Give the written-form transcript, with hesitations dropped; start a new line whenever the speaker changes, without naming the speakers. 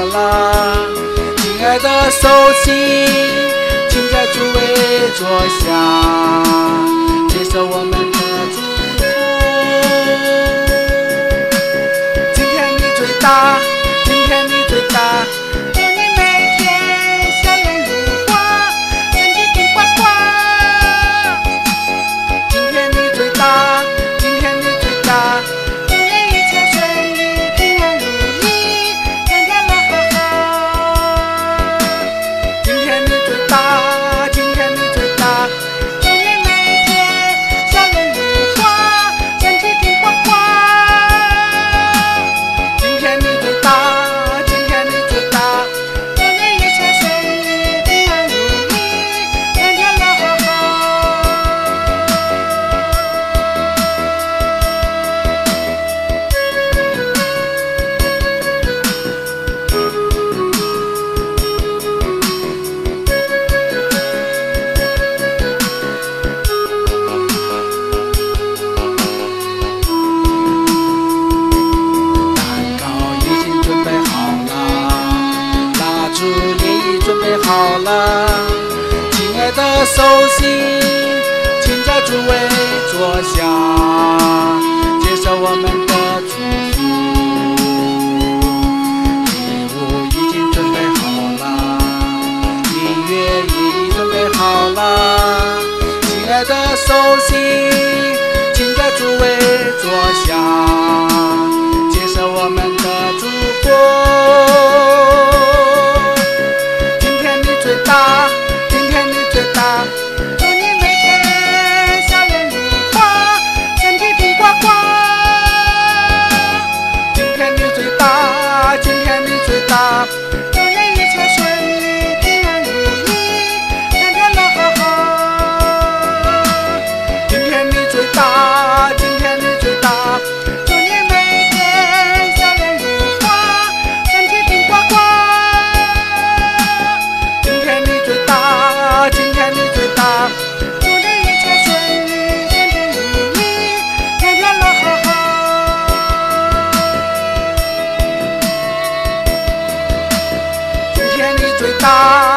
了。亲爱的手心，请在主位坐下，接受我们的祝福。今天你最大，今天你最大，
祝你每天笑颜如花，身体顶呱呱。
今天你最大，今天你最大，
祝你一切顺利，平安如意，天天乐呵呵。
今天你最大，今天你最大，
祝你每天笑颜如花，身体顶呱呱。
今天你最大，今天你最大，
祝你一切顺利，平安如意，天天乐呵呵。
蛋糕已经准备好了，蜡烛也已准备好了。亲爱的手心，请在主位坐下，接受我们的祝福。礼物已经准备好了，音乐也已准备好了。亲爱的手心，请在主位坐下，接受我们的祝福。今天你最大，今天你最大，
祝你每天笑颜如花，身体顶呱呱。
今天你最大，今天你最大，
祝你一切顺利，平安如意，天天乐呵呵。
今天你最大，今天你最大，
祝你每天笑颜如花，身体顶呱呱。
今天你最大，今天你最大，
祝你一切顺利，天天如意，天天乐呵呵。
今天你最大。